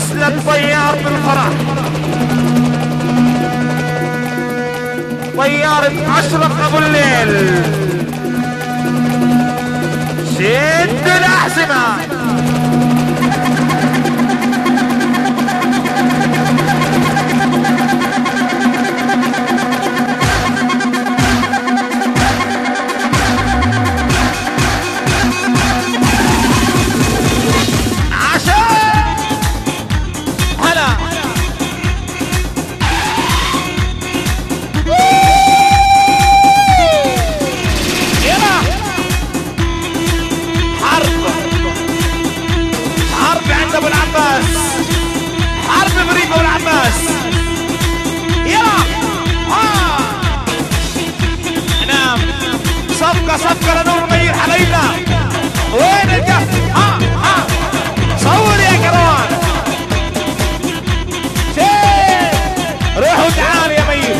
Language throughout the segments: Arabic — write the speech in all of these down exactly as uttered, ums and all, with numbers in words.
نزلت طيار بالفرح، طيارة أشرف أبو الليل. شد الأحزمة. صفقة لنور مير حبايبنا. وين الجف؟ ها ها صور يا كروان. شيء روحوا تعال يا مير.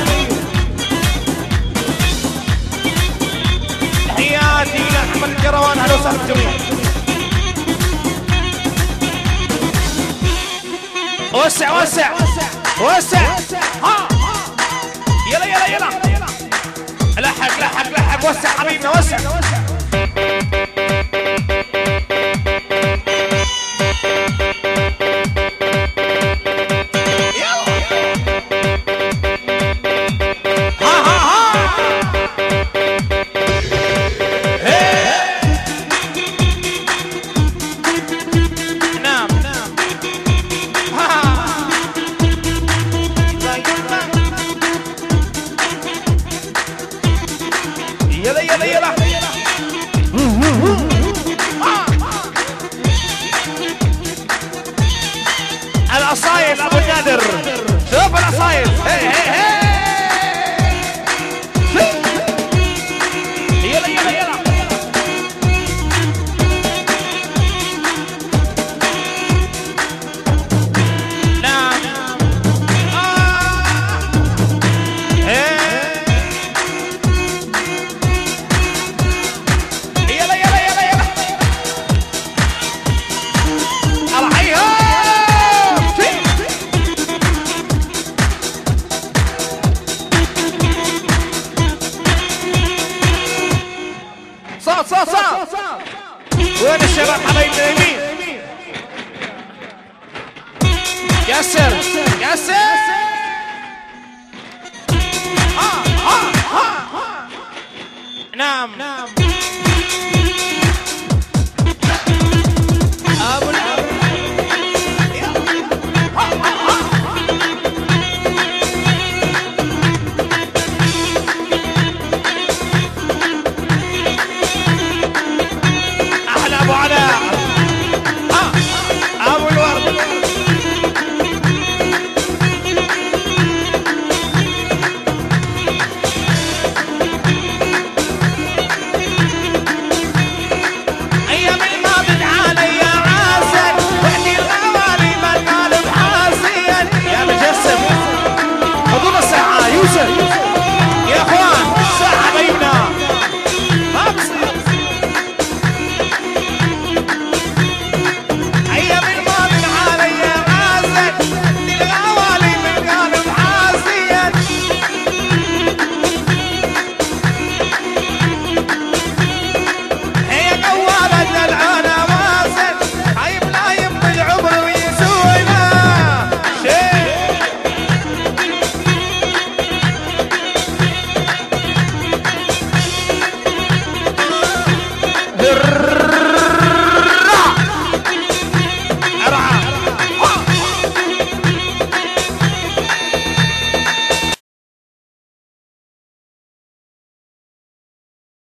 تحياتي لأحمد الكروان. أهلا وسهلا بالجميع. وسع وسع وسع. ها يلا يلا يلا لحق لحق لحق. وسع حبيبنا وسع. الأصايل أبو النادر. شوف الأصايل. هي هي هي. يلا يلا يلا. نعم. آه. يلا يلا يلا يلا. أرحيها. صوت صوت صوت. وين الشباب حبايبنا يمين؟ ياسر ياسر. ها ها ها. نعم نعم. ابو العب. ابو علاء. ها ابو الورد. ايام الماضي تعالى يا عسل واحكي الغوالي ما القلب حاسيا. يا مجسم حضور الساعه يوسف يا اخوان. الساعه حبايبنا ما بصير. الر